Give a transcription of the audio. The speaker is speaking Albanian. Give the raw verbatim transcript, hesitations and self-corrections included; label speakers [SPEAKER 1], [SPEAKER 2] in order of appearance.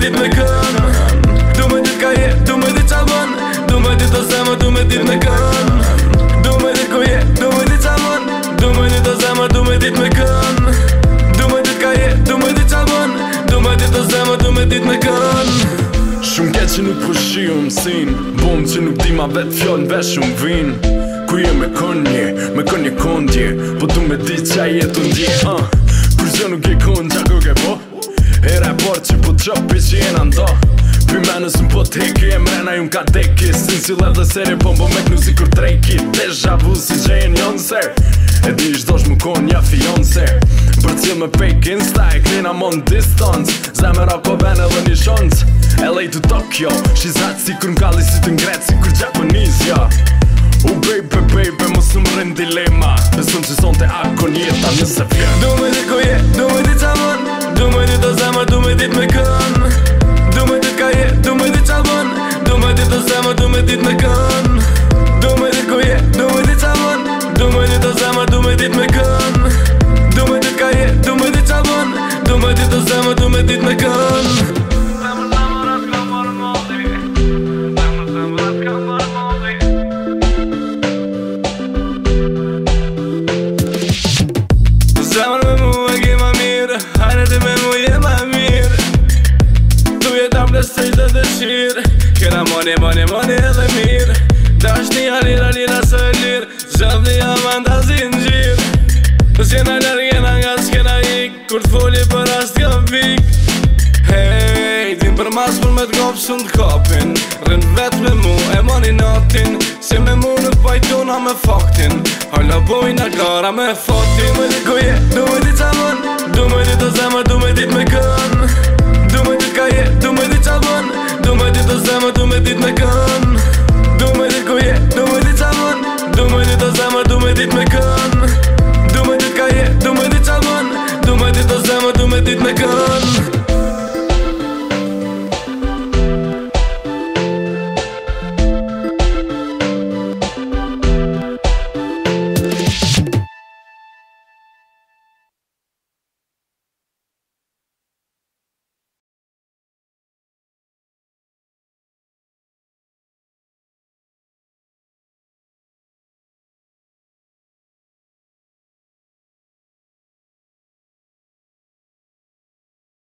[SPEAKER 1] dit me kën. Du me dit ka je, du me dit qa bën. Du me dit o zemër, du me dit me kën. Du me dit ku je, du me dit qa bën. Du me dit o zemër, du me dit me kën. Du me dit ka je, du me dit qa bën. Du me dit o zemër, du me dit me kën.
[SPEAKER 2] Shumë ke që nuk po shiu mësin, bom që nuk di ma vetë fjallën vesh shumë vin. Ku je me konje, me konje kondje, po du me di qa jetu ndje uh. Kur zë nuk je kondja ku ke po, era e por që po qopi që jena ndo. Pi menës më po t'heki, e mrena ju m'ka deki. Sin si lev dhe seri, po m'bo mek nuk si kur trejki. Deja vu si gjejen jonse, e di ish dosh më konja fionse. Për cilë me fake insta, e klina mon distance. Zemera ko vene dhe një shonc, L A to Tokyo, she's hot si kur m'kalli si të ngret si kur Japanese, ja. U baby, baby, mos në më rrin dilema. Besëm që son të akon jeta nëse vjen.
[SPEAKER 1] Du me dit ku je, du me dit qa bën. Du me dit o zemër, du me dit me kën. Du me dit ka je, du me dit qa bën. Du me dit o zemër, du me dit me kën. Du me dit ku je, du me dit qa bën. Du me dit o zemër, du me dit me kën. Du me dit ka je, du me dit qa bën. Du me dit o zemër, du me dit me kën. Zemër me mu e ki ma mirë, hajnë ti me mu je ma mirë. Tu je ta plesejt dhe dëshirë, kena moni, moni, moni edhe mirë. Dash një alira, lira së lirë, zëv një amanda zingjirë. Pës jena lërë, jena nga s'kena ik, kur t'foli për as t'kam vik. Hej, din për mas për me t'gop sun t'kopin, rën vet me mu e moni natin. Si me mu nuk pajtuna me faktin, hajla bojna gara me fatin. Du me dit ku je, du me dit qa bën. Du me dit o zemër,